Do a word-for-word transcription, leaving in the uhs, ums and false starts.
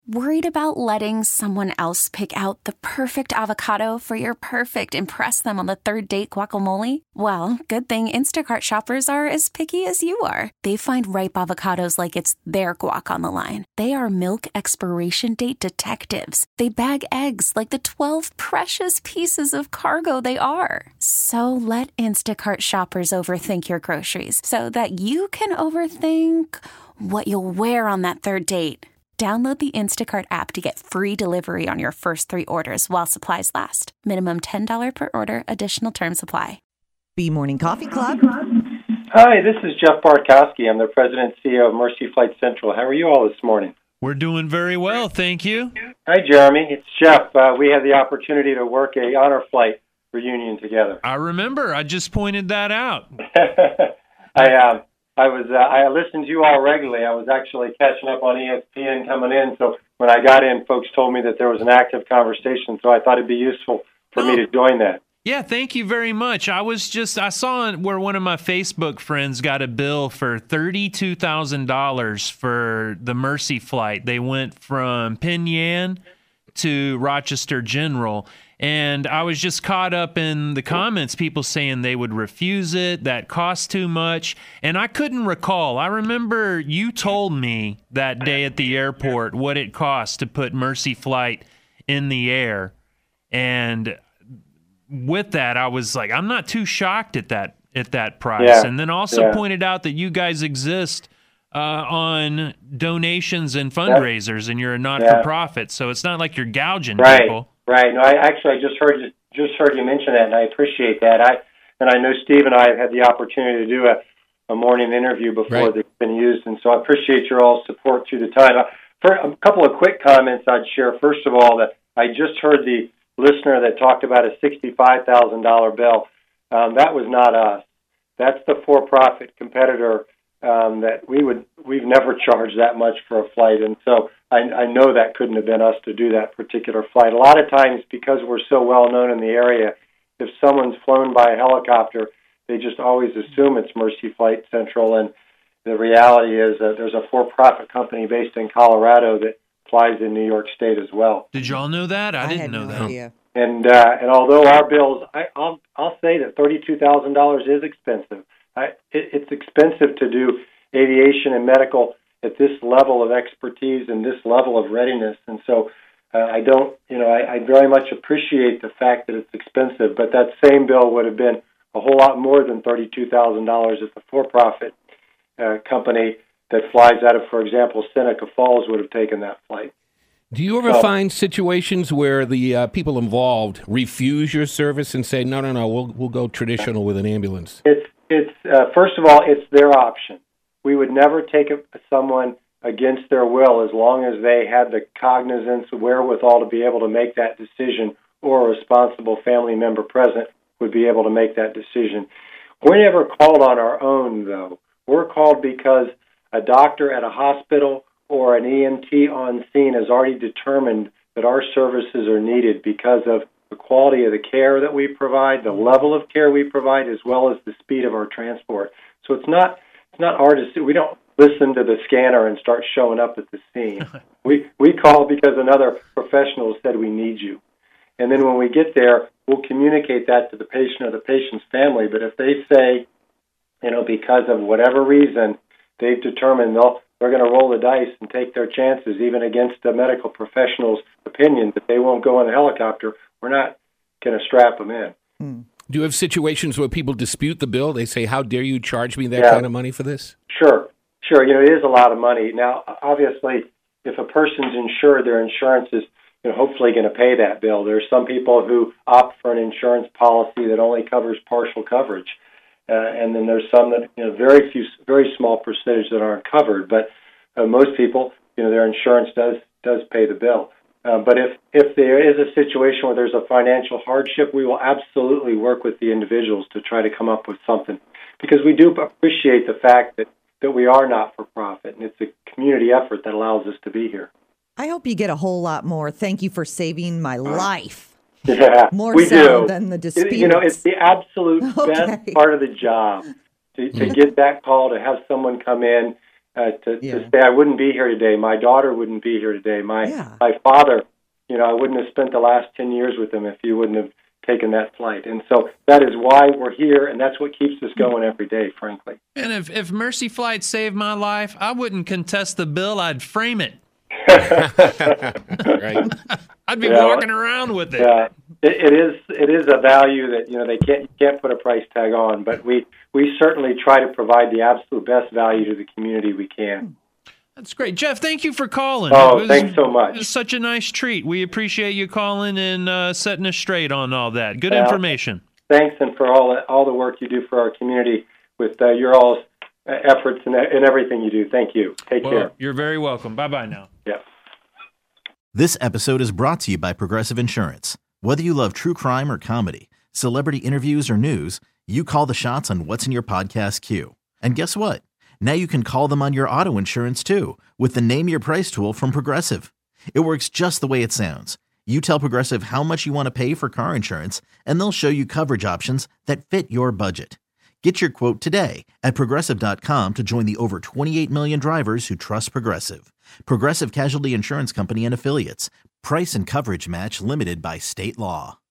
Worried about letting someone else pick out the perfect avocado for your perfect impress them on the third date guacamole? Well, good thing Instacart shoppers are as picky as you are. They find ripe avocados like it's their guac on the line. They are milk expiration date detectives. They bag eggs like the twelve precious pieces of cargo they are. So let Instacart shoppers overthink your groceries so that you can overthink what you'll wear on that third date. Download the Instacart app to get free delivery on your first three orders while supplies last. Minimum ten dollars per order. Additional terms apply. B Morning Coffee Club. Hi, this is Jeff Bartkowski. I'm the president and C E O of Mercy Flight Central. How are you all this morning? We're doing very well, thank you. Hi, Jeremy. It's Jeff. Uh, we had the opportunity to work a honor flight reunion together. I remember. I just pointed that out. I um, I was uh, I listened to you all regularly. I was actually catching up on E S P N coming in, so when I got in, folks told me that there was an active conversation, so I thought it'd be useful for oh. me to join that. Yeah, thank you very much. I was just, I saw where one of my Facebook friends got a bill for thirty-two thousand dollars for the Mercy flight. They went from Penn to Rochester General. And I was just caught up in the comments, people saying they would refuse it, that cost too much. And I couldn't recall. I remember you told me that day at the airport what it cost to put Mercy Flight in the air. And with that, I was like, I'm not too shocked at that at that price. Yeah. And then also yeah. pointed out that you guys exist uh, on donations and fundraisers, and you're a not-for-profit. Yeah. So it's not like you're gouging right. people. Right. No, I actually I just heard you just heard you mention that, and I appreciate that. I and I know Steve and I have had the opportunity to do a, a morning interview before right. that's been used, and so I appreciate your all support through the time. For a couple of quick comments I'd share. First of all, that I just heard the listener that talked about a sixty-five thousand dollars bill. Um, that was not us. That's the for-profit competitor um, that we would we've never charged that much for a flight, and so. I, I know that couldn't have been us to do that particular flight. A lot of times, because we're so well known in the area, if someone's flown by a helicopter, they just always assume it's Mercy Flight Central. And the reality is that there's a for-profit company based in Colorado that flies in New York State as well. Did y'all know that? I, I didn't had know no that. Idea. And uh, and although our bills, I, I'll I'll say that thirty-two thousand dollars is expensive. I, it, it's expensive to do aviation and medical at this level of expertise and this level of readiness. And so uh, I don't, you know, I, I very much appreciate the fact that it's expensive, but that same bill would have been a whole lot more than thirty-two thousand dollars if the for-profit uh, company that flies out of, for example, Seneca Falls would have taken that flight. Do you ever so, find situations where the uh, people involved refuse your service and say, no, no, no, we'll we'll go traditional with an ambulance? It's, it's uh, first of all, it's their option. We would never take a, someone against their will as long as they had the cognizance, wherewithal to be able to make that decision, or a responsible family member present would be able to make that decision. We're never called on our own, though. We're called because a doctor at a hospital or an E M T on scene has already determined that our services are needed because of the quality of the care that we provide, the level of care we provide, as well as the speed of our transport. So it's not It's not our decision. We don't listen to the scanner and start showing up at the scene. we we call because another professional said we need you. And then when we get there, we'll communicate that to the patient or the patient's family. But if they say, you know, because of whatever reason, they've determined they'll, they're going to roll the dice and take their chances, even against the medical professional's opinion, that they won't go in a helicopter, we're not going to strap them in. Hmm. Do you have situations where people dispute the bill? They say, how dare you charge me that yeah. kind of money for this? Sure. Sure. You know, it is a lot of money. Now, obviously, if a person's insured, their insurance is you know, hopefully going to pay that bill. There are some people who opt for an insurance policy that only covers partial coverage. Uh, and then there's some that, you know, very few, very small percentage that aren't covered. But uh, most people, you know, their insurance does does pay the bill. Uh, but if, if there is a situation where there's a financial hardship, we will absolutely work with the individuals to try to come up with something. Because we do appreciate the fact that, that we are not-for-profit, and it's a community effort that allows us to be here. I hope you get a whole lot more. Thank you for saving my life. Yeah, more we so do. than the disputes. It, you know, it's the absolute okay. best part of the job to, to get that call, to have someone come in uh, to, Yeah. to say I wouldn't be here today. My daughter wouldn't be here today. My Yeah. my father, you know, I wouldn't have spent the last ten years with him if he wouldn't have taken that flight. And so that is why we're here, and that's what keeps us going every day, frankly. And if, if Mercy Flight saved my life, I wouldn't contest the bill. I'd frame it. Right. I'd be Yeah. walking around with it. Yeah, it, it is. It is a value that you know they can't you can't put a price tag on. But we we certainly try to provide the absolute best value to the community we can. That's great. Jeff, thank you for calling. Oh, It was- thanks so much. It was such a nice treat. We appreciate you calling and uh, setting us straight on all that. Good Yeah. information. Thanks, and for all all the work you do for our community with uh, your all's uh, efforts and, and everything you do. Thank you. Take Well, care. you're very welcome. Bye-bye now. Yeah. This episode is brought to you by Progressive Insurance. Whether you love true crime or comedy, celebrity interviews or news, you call the shots on what's in your podcast queue. And guess what? Now you can call them on your auto insurance too with the Name Your Price tool from Progressive. It works just the way it sounds. You tell Progressive how much you want to pay for car insurance, and they'll show you coverage options that fit your budget. Get your quote today at Progressive dot com to join the over twenty-eight million drivers who trust Progressive. Progressive Casualty Insurance Company and Affiliates. Price and coverage match limited by state law.